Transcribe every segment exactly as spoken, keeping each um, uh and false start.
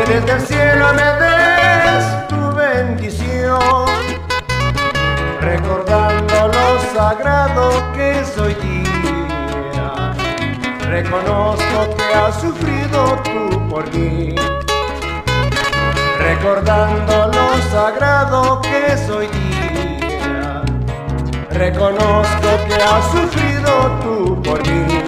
desde el cielo me des tu bendición, recordando lo sagrado que soy día. Reconozco que has sufrido tú por mí, recordando lo sagrado que soy día. Reconozco que has sufrido tú por mí.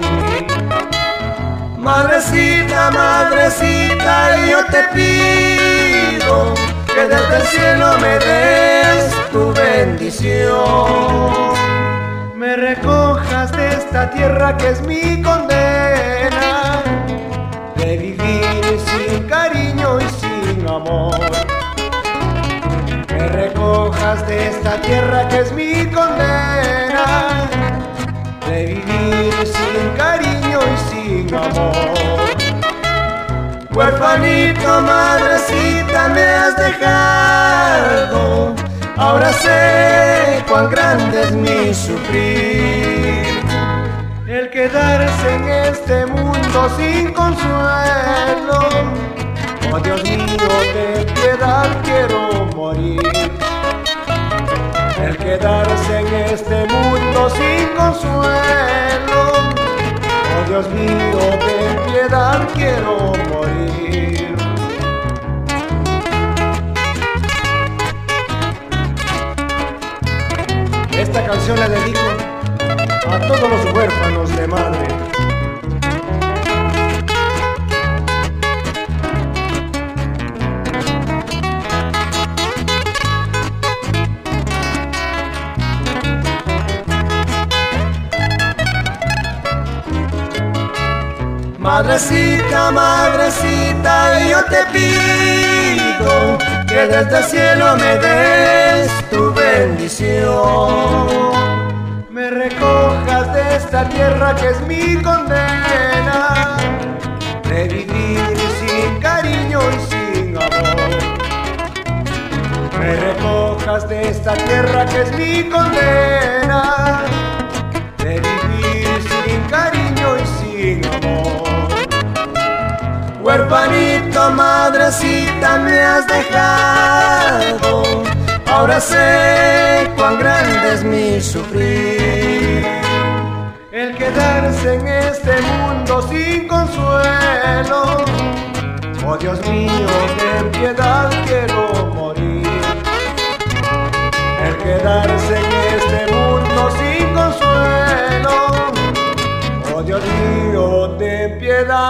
Madrecita, madrecita, yo te pido que desde el cielo me des tu bendición. Me recojas de esta tierra que es mi condena, de vivir sin cariño y sin amor. Me recojas de esta tierra que es mi condena, de vivir sin cariño y sin amor. Huerfanito, madrecita, me has dejado, ahora sé cuán grande es mi sufrir. El quedarse en este mundo sin consuelo, oh Dios mío, de piedad quiero morir. El quedarse en este mundo sin consuelo, oh Dios mío, de piedad quiero morir. Esta canción la dedico a todos los huérfanos de madre. Madrecita, madrecita, yo te pido que desde el cielo me des tu bendición. Me recojas de esta tierra que es mi condena, de vivir sin cariño y sin amor. Me recojas de esta tierra que es mi condena, de vivir sin cariño y sin amor. Huerfanito, madrecita, me has dejado, ahora sé cuán grande es mi sufrir. El quedarse en este mundo sin consuelo, oh Dios mío, ten piedad, quiero morir. El quedarse en este mundo sin consuelo, oh Dios mío, ten piedad.